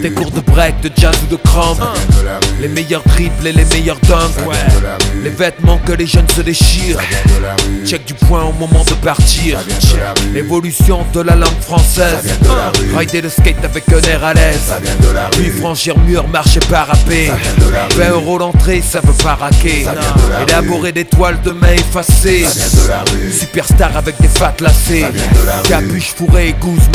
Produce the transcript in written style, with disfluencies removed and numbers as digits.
Des cours de break, de jazz ou de cramp. Les meilleurs triples et les meilleurs dunks, ouais. Les vêtements que les jeunes se déchirent. Check du point au moment de partir. L'évolution de la langue française. Rider le skate avec un air à l'aise. Puis franchir mur, marcher parapé. 20 € l'entrée, ça veut pas raquer. Élaborer des toiles de main effacées. Superstar avec des fat lacées. Capuche fourrée et gousse